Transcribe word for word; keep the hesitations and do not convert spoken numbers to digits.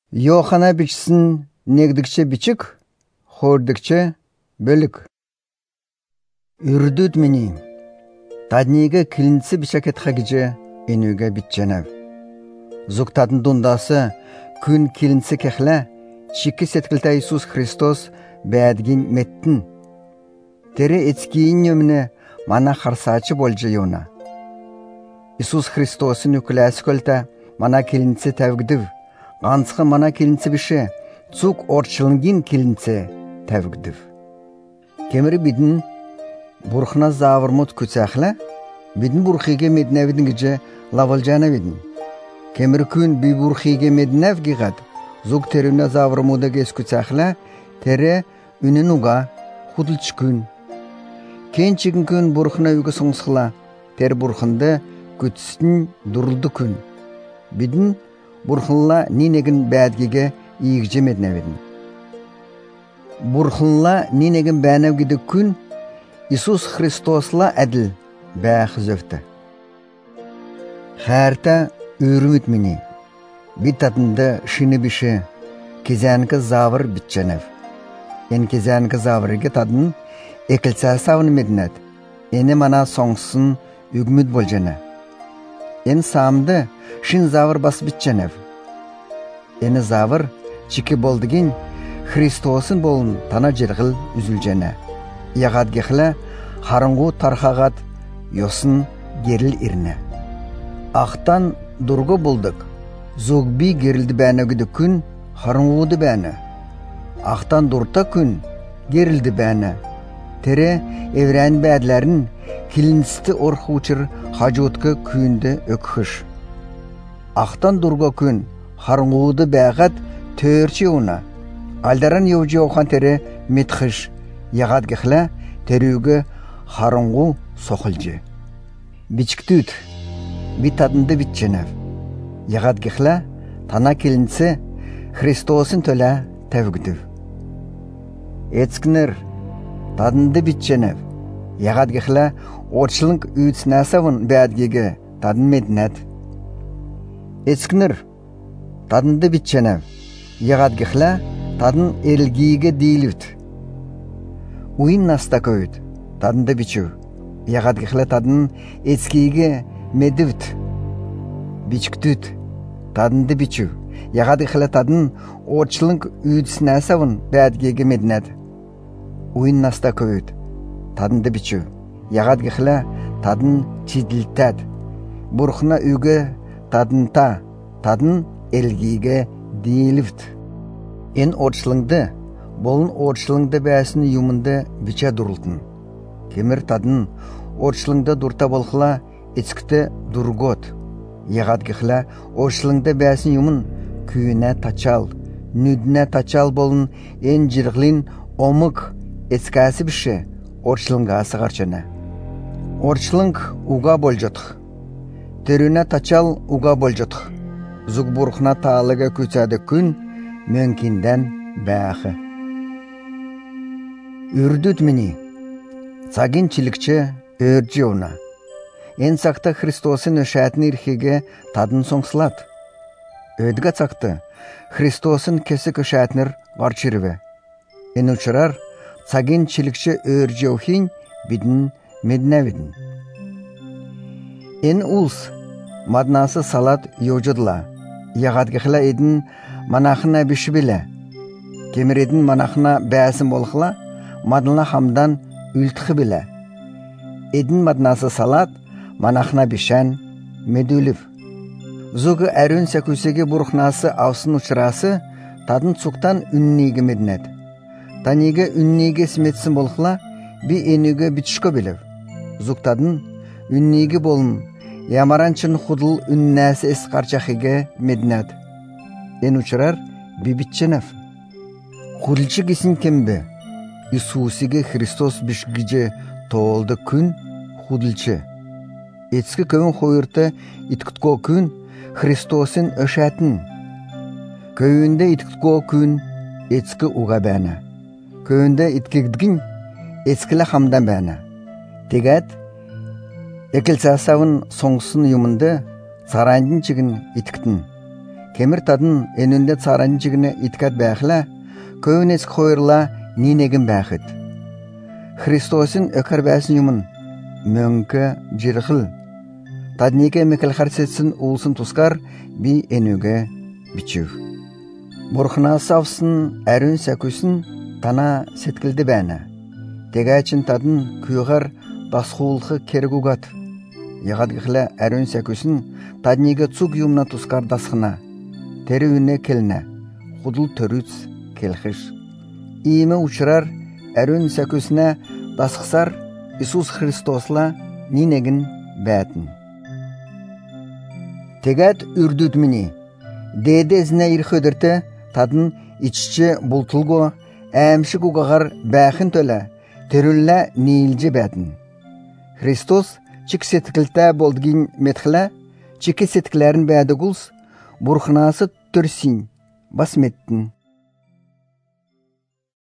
Yohana biçsin negdikçe biçik, hordikçe bölük. Ürdüt meni, tadniga kilinsi biçaket hagice enüge bitcenev. Zuktadın dundası, kün kilinsi kekle, çiki setkilta Isus Hristos bädgin mettin. Tere etkiyin yömüne mana harsaçı bolca yona. Isus Hristos'un yükülesi költa mana kilinsi tevgidiv. Gansqı mana kilinsi bişe, tsuk orçılıngin kilinsi tevgidiv. Kemeri bidin burkhna zavırmut küçäxle, bidin burkhige mednevidin gece lavalcana bidin. Kemeri kün bi burkhige mednev gigad, zuk terüne zavırmuda ges küçäxle, tere ünin uga hudulç kün. Kençigin kün burkhna yuga songsıla, ter burkhında kütsün duruldu kün. Bidin burkhunla ninegin bädgige iyigce mednevidin. Burkhunla ninegin bänevgide kün, Isus Hristosla adil bäx zöfte. Härta ürümüt mini, bitadında şini bişe, kezanki zavır bitçenev. En kezanki zavırge tadın ekilsa savını mednet, eni mana songsın ügmüt bolcana. En samdı şin zavır bas bitçenev. Eni zavır çiki boldigin Hristos'un bolun tana jirgil üzülcene. Yağad gexle harıngu tarxağat yosun geril irne. Aqtan durgu bulduk. Zogbi gerildi bäne kün harıngudu bäne. Aqtan durta kün gerildi bäne. Tere evren bädlerin kilinsti orx uçur hajotka künde ökxüş. Aqtan durga kün harıngudu bägat törçi ona. Aldaran yovji oxan tere mitxiş. Yağad gexle terüge harıngu soxulcu. Biçiktüt, bitadında bitçenev. Yağad gexle tana kilinsi Hristos'un töle tevgidiv. Etskiner, tadında bitçenev. Yağad gexle orçılınk üytsnasavın bädgege tadın mednet. Etskiner, tadında bitçenev. Yağad gexle tadın elgige dilüt. Uyin nasta köyd, tadında biçu. Yağad gexle tadın etskige medivt. Biçktüt, tadında biçu. Yağad gexle tadın orçılınk üytsnasavın bädgege mednet. Uyin nasta köyd, tadında biçu. Yağad gexle tadın çidiltad. Burkhna üge tadınta, tadın elgige dilivt. En orçılыңды, bolun orçılыңды bäsini yumunda biçe durultun. Kemer tadın orçılыңды durta bolxla etskite durgot. Yağad gexle orçılыңды bäsini yumun küyüne taçal, nüdüne taçal bolun en jirglin omuk etskasi bişe orçılыңga sığarçana. Orçılың uga boljotuk. Terüne taçal uga boljotuk. Zug burkhna taalıga küçäde kün mümkinden bäxi. Ürdüt mini, sagin çilikçe örci ona. En sakta Hristos'un öşätini irhige tadın songslat. Ödga sakta Hristos'un kesik öşätnir garçirve. En uçurar sagin çilikçe örci ohin bidin mednevidin. En uls madnası salat yojudla. Yağad gexle edin manahına bişi bile. Kemer edin manahına bäsin bolxla, madına hamdan ültixi bile. Edin madnası salat, manahına bişen medülüv. Zugu ərün seküsegi burknası avsın uçurası, tadın çuktan ünnigi mednet. Tanige ünnigi simetsin bolxla, bir enüge bitişko bilev. Zug tadın ünnigi bolun, yamarançın hudul ünnäsi es qarçaxige mednet. En uçurar bir bitçenev. Hudulçı gisin kembe. Isusige Hristos bişgice toğuldu kün hudulçı. Etski köyün hoyurta itkutko kün Hristos'un öşätin. Köyünde itkutko kün etski uga bäne. Köyünde itkigdgin etskile hamdan bäne. Tegat ekilsasavın soңсын yumunda sarayın çigin itktin. Кемір тадын энінде царан жігіне иткат бәхілі, көйінес қойырла нинегін бәхіт. Христосын өкір бәсін юмын, мөңкі жирғыл. Таднеге мекіл харсетсін ұлсын тұскар би энуге бичув. Бурхна савсын әрін сәкүсін тана сеткілді бәні. Тегәчін тадын күйғар дасқуылқы кергугат. Яғадғықлы әрін сәкүсін таднеге цуг юмна тұскар дасқына. Тері үне келіне, құдыл төрүц келхіш. Иімі ұшырар әрін сәкүсіне дасқысар Исус Христосла нинегін бәтін. Тегәт үрдүд мini. Деде зіне ирхөдірті тадын иччі бұлтылго, әмші куғағар бәхін төлі, терүлі нейлжі бәтін. Христос чик сеткілті болдығын метхілі, чики сеткілерін бәді құлс, бұрхынасы түрсін, бас меттін.